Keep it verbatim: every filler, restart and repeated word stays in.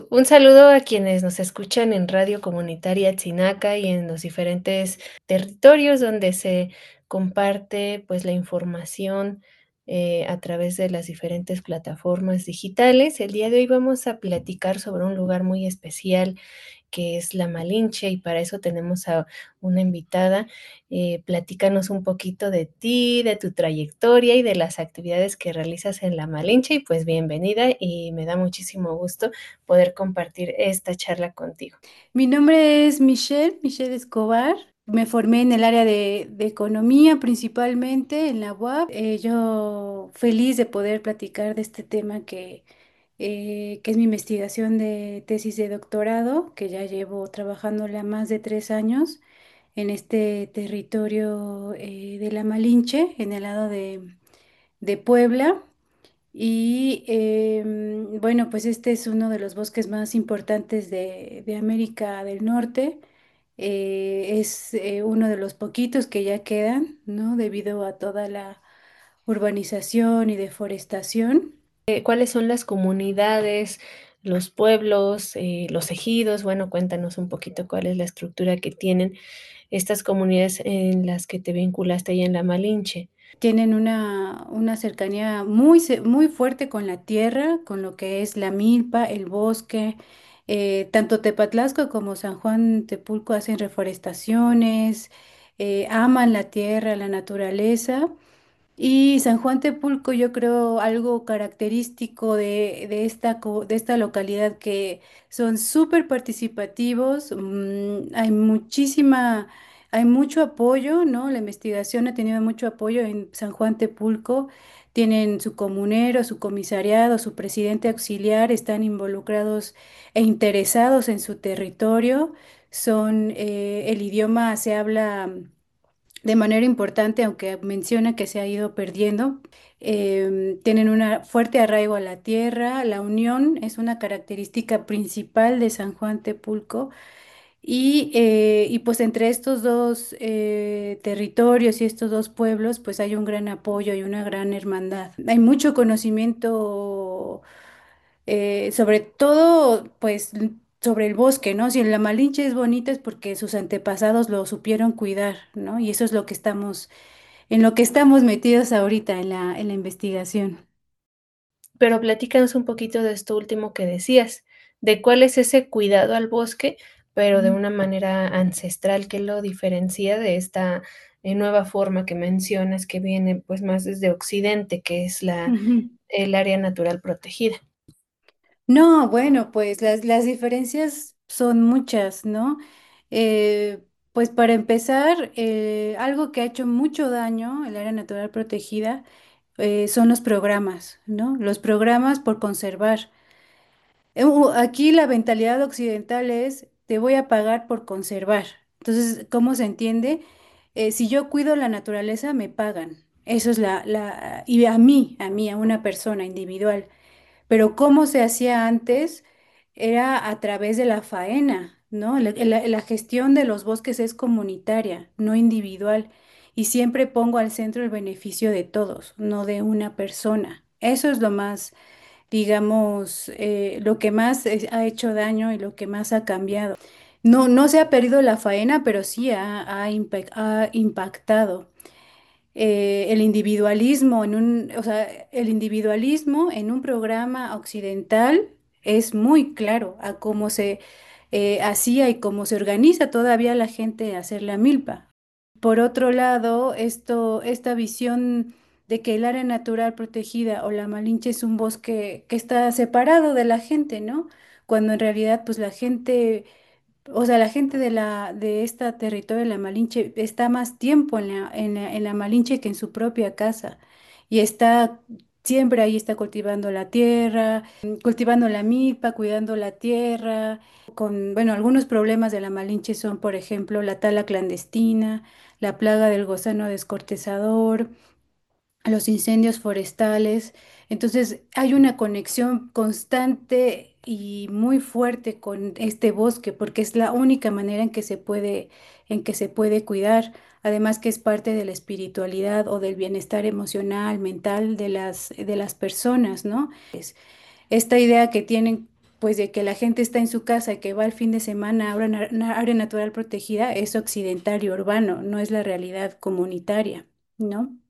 Un saludo a quienes nos escuchan en Radio Comunitaria Tinaca y en los diferentes territorios donde se comparte, pues, la información, eh, a través de las diferentes plataformas digitales. El día de hoy vamos a platicar sobre un lugar muy especial, que es La Malinche, y para eso tenemos a una invitada. Eh, platícanos un poquito de ti, de tu trayectoria y de las actividades que realizas en La Malinche, y pues bienvenida, y me da muchísimo gusto poder compartir esta charla contigo. Mi nombre es Michelle, Michelle Escobar. Me formé en el área de, de economía principalmente en la U A P. Eh, yo feliz de poder platicar de este tema que, eh, que es mi investigación de tesis de doctorado, que ya llevo trabajándola más de tres años en este territorio eh, de la Malinche, en el lado de, de Puebla. Y em, bueno, pues este es uno de los bosques más importantes de, de América del Norte. Eh, es eh, uno de los poquitos que ya quedan, ¿no? Debido a toda la urbanización y deforestación. Eh, ¿cuáles son las comunidades, los pueblos, eh, los ejidos? Bueno, cuéntanos un poquito cuál es la estructura que tienen estas comunidades en las que te vinculaste ahí en La Malinche. Tienen una, una cercanía muy, se- muy fuerte con la tierra, con lo que es la milpa, el bosque. Eh, tanto Tepatlasco como San Juan Tepulco hacen reforestaciones, eh, aman la tierra, la naturaleza. Y San Juan Tepulco, yo creo algo característico de, de esta, co- de esta localidad que son súper participativos, mm, hay muchísima, hay mucho apoyo, ¿no? La investigación ha tenido mucho apoyo en San Juan Tepulco, tienen su comunero, su comisariado, su presidente auxiliar, están involucrados e interesados en su territorio, son, eh, el idioma se habla de manera importante, aunque menciona que se ha ido perdiendo. Em, tienen un fuerte arraigo a la tierra. La unión es una característica principal de San Juan Tepulco. Y, eh, y pues entre estos dos eh, territorios y estos dos pueblos, pues hay un gran apoyo y una gran hermandad. Hay mucho conocimiento eh, sobre todo, pues, l- sobre el bosque, ¿no? Si la Malinche es bonita es porque sus antepasados lo supieron cuidar, ¿no? Y eso es lo que estamos, en lo que estamos metidos ahorita en la, en la investigación. Pero platícanos un poquito de esto último que decías, de cuál es ese cuidado al bosque, pero de Ujú. una manera ancestral, ¿qué lo diferencia de esta, eh, nueva forma que mencionas que viene, pues, más desde Occidente, que es la Ujú. el área natural protegida? No, bueno, pues las, las diferencias son muchas, ¿no? Eh, pues para empezar, eh, algo que ha hecho mucho daño el área natural protegida eh, son los programas, ¿no? Los programas por conservar. Eh, u- Aquí la mentalidad occidental es, te voy a pagar por conservar. Entonces, ¿cómo se entiende? Eh, si yo cuido la naturaleza, me pagan. Eso es la, la, y a mí, a mí, a una persona individual. Pero cómo se hacía antes era a través de la faena, ¿no? La, la- la gestión de los bosques es comunitaria, no individual. Y siempre pongo al centro el beneficio de todos, no de una persona. Eso es lo más, digamos, eh, lo que más eh, ha hecho daño y lo que más ha cambiado. No, no se ha perdido la faena, pero sí ha, ha impa- ha impactado eh, el individualismo en un, o sea, el individualismo en un programa occidental es muy claro a cómo se eh, hacía y cómo se organiza todavía la gente a hacer la milpa. Por otro lado, esto, esta visión de que el área natural protegida o la Malinche es un bosque que está separado de la gente, ¿no? Cuando en realidad, pues la gente o sea, la gente de la de este territorio de la Malinche está más tiempo en la, en la, en la Malinche que en su propia casa y está siempre ahí, está cultivando la tierra, cultivando la milpa, cuidando la tierra. Con, bueno, algunos problemas de la Malinche son, por ejemplo, la tala clandestina, la plaga del gusano descortezador, los incendios forestales. Entonces, hay una conexión constante y muy fuerte con este bosque, porque es la única manera en que se puede, en que se puede cuidar. Además que es parte de la espiritualidad o del bienestar emocional, mental de las, de las personas, ¿no? Es esta idea que tienen. pues de que la gente está en su casa, que va el fin de semana a una na- na- área natural protegida, es occidental y urbano, no es la realidad comunitaria, ¿no?